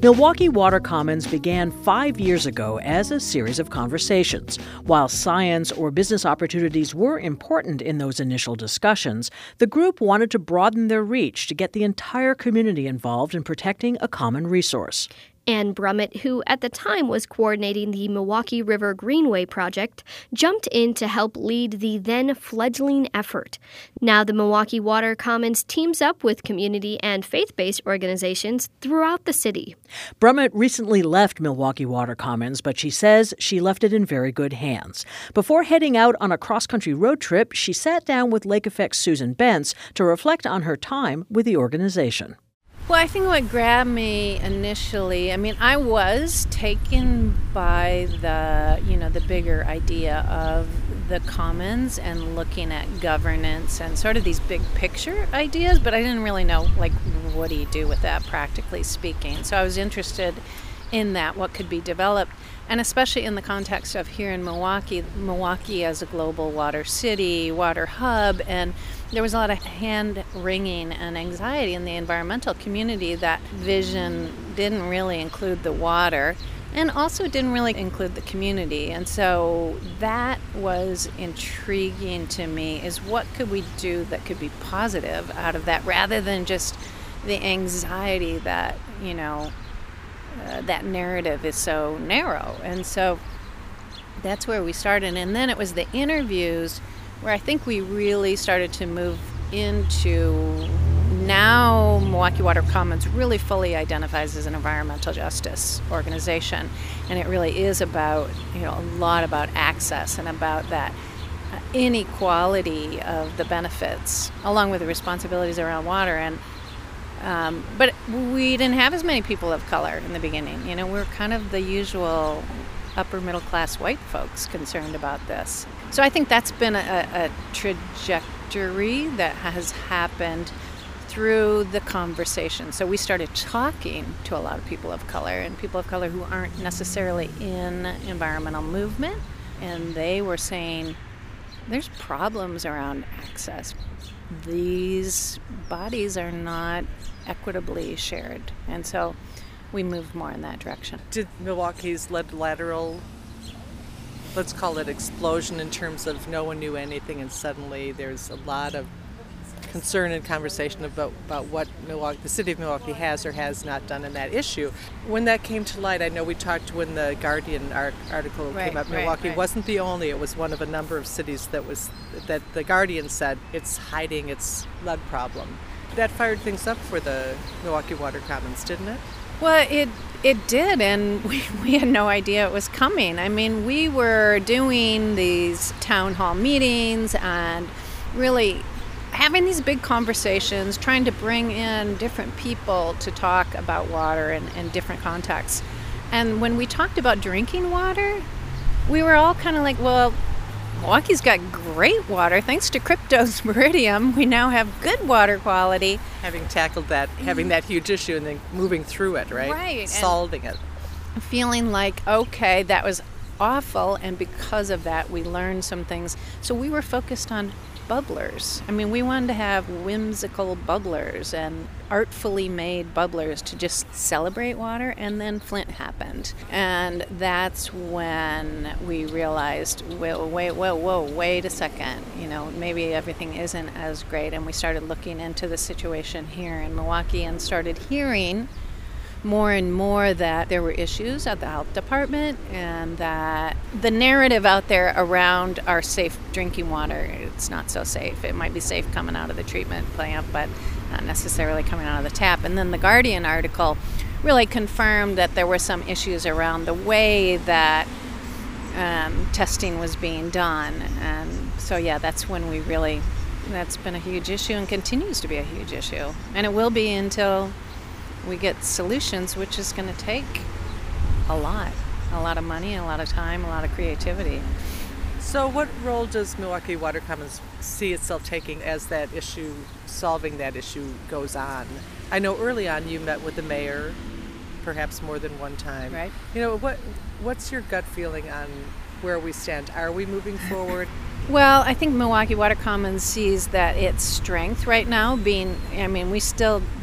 Milwaukee Water Commons began 5 years ago as a series of conversations. While science or business opportunities were important in those initial discussions, the group wanted to broaden their reach to get the entire community involved in protecting a common resource. Ann Brummett, who at the time was coordinating the Milwaukee River Greenway project, jumped in to help lead the then fledgling effort. Now the Milwaukee Water Commons teams up with community and faith-based organizations throughout the city. Brummett recently left Milwaukee Water Commons, but she says she left it in very good hands. Before heading out on a cross-country road trip, she sat down with Lake Effect's Susan Bentz to reflect on her time with the organization. Well, I think what grabbed me initially, I was taken by the bigger idea of the commons and looking at governance and sort of these big picture ideas, but I didn't really know, what do you do with that, practically speaking? So I was interested in that, what could be developed, and especially in the context of here in Milwaukee as a global water city, water hub, and there was a lot of hand-wringing and anxiety in the environmental community. That vision didn't really include the water and also didn't really include the community. And so that was intriguing to me, is what could we do that could be positive out of that rather than just the anxiety that, that narrative is so narrow. And so that's where we started. And then it was the interviews where I think we really started to move into, now Milwaukee Water Commons really fully identifies as an environmental justice organization. And it really is about, a lot about access and about that inequality of the benefits, along with the responsibilities around water. And but we didn't have as many people of color in the beginning. We're kind of the usual upper middle class white folks concerned about this. So I think that's been a trajectory that has happened through the conversation. So we started talking to a lot of people of color and people of color who aren't necessarily in environmental movement, and they were saying there's problems around access. These bodies are not equitably shared, and so we moved more in that direction. Did Milwaukee's lateral, let's call it explosion, in terms of no one knew anything and suddenly there's a lot of concern and conversation about what the city of Milwaukee has or has not done in that issue. When that came to light, I know we talked when the Guardian article came up. Milwaukee wasn't the only, it was one of a number of cities that the Guardian said it's hiding its lead problem. That fired things up for the Milwaukee Water Commons, didn't it? Well, it did, and we had no idea it was coming. We were doing these town hall meetings and really having these big conversations, trying to bring in different people to talk about water in different contexts. And when we talked about drinking water, we were all kind of like, well, Milwaukee's got great water. Thanks to Crypto's Meridium, we now have good water quality. Having tackled that, having that huge issue and then moving through it, right? Right. Solving it. Feeling like, okay, that was awful, and because of that, we learned some things. So we were focused on bubblers. We wanted to have whimsical bubblers and artfully made bubblers to just celebrate water, and then Flint happened. And that's when we realized, wait a second, maybe everything isn't as great. And we started looking into the situation here in Milwaukee and started hearing more and more that there were issues at the health department, and that the narrative out there around our safe drinking water, it's not so safe. It might be safe coming out of the treatment plant, but not necessarily coming out of the tap. And then the Guardian article really confirmed that there were some issues around the way that testing was being done. And so, that's when that's been a huge issue and continues to be a huge issue. And it will be until we get solutions, which is going to take a lot of money, a lot of time, a lot of creativity. So what role does Milwaukee Water Commons see itself taking as that issue, solving that issue goes on? I know early on you met with the mayor, perhaps more than one time. Right. What's your gut feeling on where we stand? Are we moving forward? Well, I think Milwaukee Water Commons sees that its strength right now we still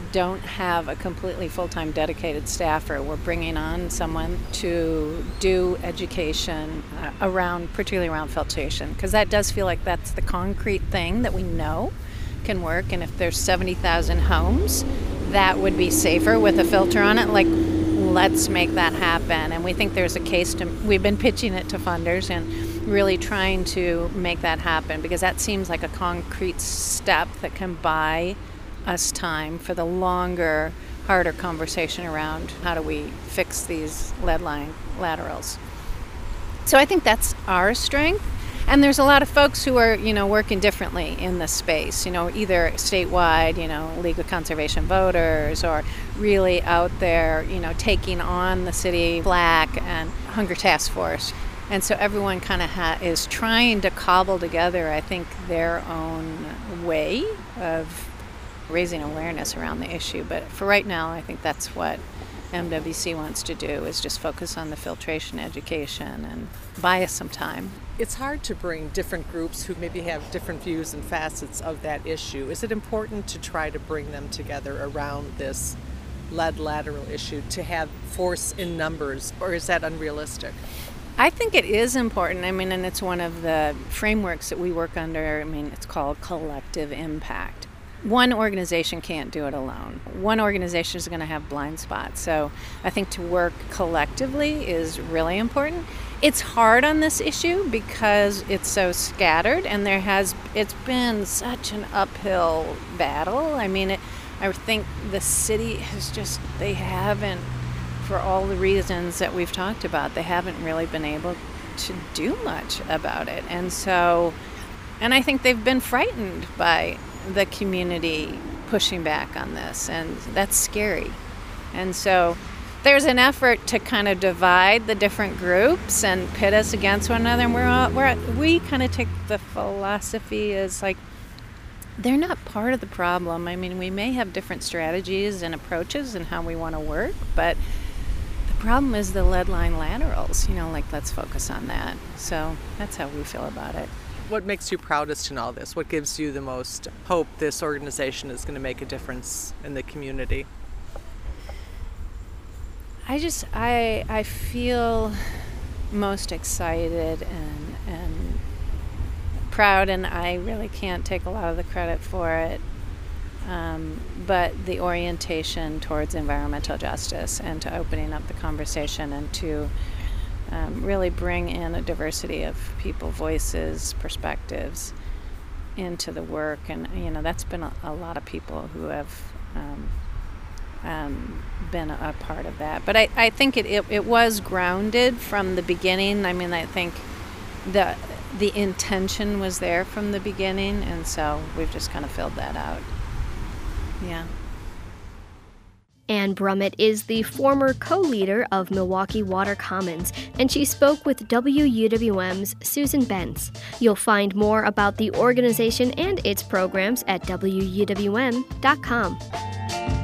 don't have a completely full-time dedicated staffer. We're bringing on someone to do education particularly around filtration, because that does feel like that's the concrete thing that we know can work. And if there's 70,000 homes, that would be safer with a filter on it. Like, let's make that happen. And we think there's a case we've been pitching it to funders and really trying to make that happen, because that seems like a concrete step that can buy us time for the longer, harder conversation around how do we fix these lead line laterals. So I think that's our strength. And there's a lot of folks who are, working differently in this space, either statewide, League of Conservation Voters, or really out there, taking on the city flag and Hunger Task Force. And so everyone kind of is trying to cobble together, I think, their own way of raising awareness around the issue. But for right now, I think that's what MWC wants to do, is just focus on the filtration education and buy us some time. It's hard to bring different groups who maybe have different views and facets of that issue. Is it important to try to bring them together around this lead lateral issue, to have force in numbers, or is that unrealistic? I think it is important. And it's one of the frameworks that we work under. It's called collective impact. One organization can't do it alone. One organization is going to have blind spots. So I think to work collectively is really important. It's hard on this issue because it's so scattered, and it's been such an uphill battle. I think the city they haven't, for all the reasons that we've talked about, they haven't really been able to do much about it. And I think they've been frightened by the community pushing back on this, and that's scary. And so there's an effort to kind of divide the different groups and pit us against one another, and we kind of take the philosophy as like, they're not part of the problem. We may have different strategies and approaches and how we want to work, but the problem is the lead line laterals, let's focus on that. So that's how we feel about it. What makes you proudest in all this? What gives you the most hope this organization is going to make a difference in the community? I feel most excited and proud, and I really can't take a lot of the credit for it, but the orientation towards environmental justice and to opening up the conversation and to really bring in a diversity of people, voices, perspectives into the work. And that's been a lot of people who have been a part of that. But I think it was grounded from the beginning. I think the intention was there from the beginning, and so we've just kind of filled that out. Yeah. Anne Brummett is the former co-leader of Milwaukee Water Commons, and she spoke with WUWM's Susan Benz. You'll find more about the organization and its programs at WUWM.com.